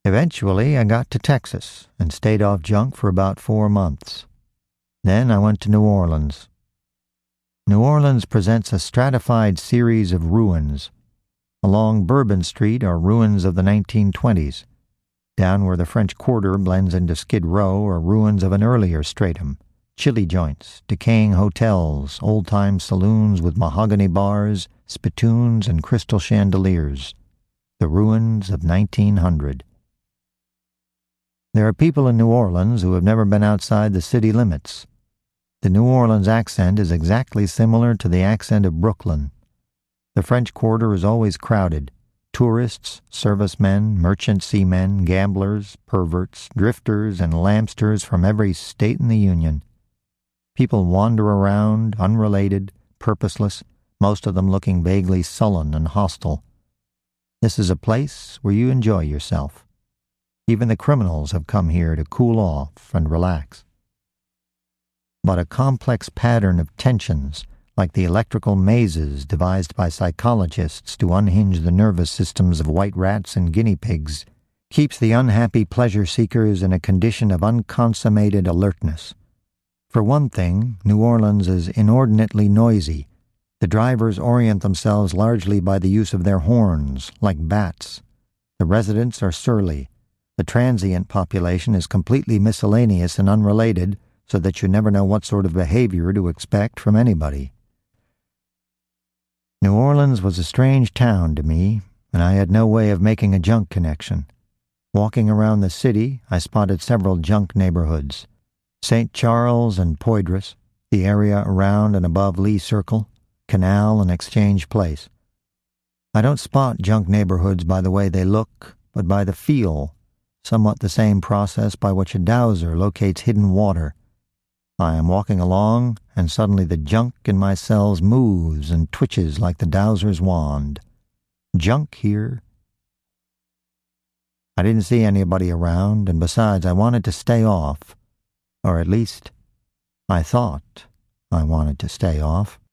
Eventually, I got to Texas and stayed off junk for about 4 months. Then I went to New Orleans. New Orleans presents a stratified series of ruins. Along Bourbon Street are ruins of the 1920s. Down where the French Quarter blends into Skid Row are ruins of an earlier stratum. Chili joints, decaying hotels, old-time saloons with mahogany bars, spittoons, and crystal chandeliers. The ruins of 1900. There are people in New Orleans who have never been outside the city limits. The New Orleans accent is exactly similar to the accent of Brooklyn. The French Quarter is always crowded. Tourists, servicemen, merchant seamen, gamblers, perverts, drifters, and lampsters from every state in the Union. People wander around, unrelated, purposeless, most of them looking vaguely sullen and hostile. This is a place where you enjoy yourself. Even the criminals have come here to cool off and relax. But a complex pattern of tensions, like the electrical mazes devised by psychologists to unhinge the nervous systems of white rats and guinea pigs, keeps the unhappy pleasure seekers in a condition of unconsummated alertness. For one thing, New Orleans is inordinately noisy. The drivers orient themselves largely by the use of their horns, like bats. The residents are surly. The transient population is completely miscellaneous and unrelated, so that you never know what sort of behavior to expect from anybody. New Orleans was a strange town to me, and I had no way of making a junk connection. Walking around the city, I spotted several junk neighborhoods. St. Charles and Poydras, the area around and above Lee Circle, Canal and Exchange Place. I don't spot junk neighborhoods by the way they look, but by the feel, somewhat the same process by which a dowser locates hidden water. I am walking along, and suddenly the junk in my cells moves and twitches like the dowser's wand. Junk here. I didn't see anybody around, and besides, I wanted to stay off. Or at least, I thought I wanted to stay off.